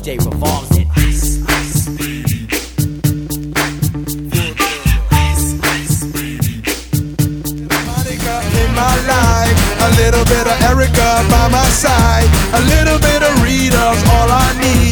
DJ revolves it. Monica in my life, a little bit of Erica by my side, a little bit of Rita's all I need.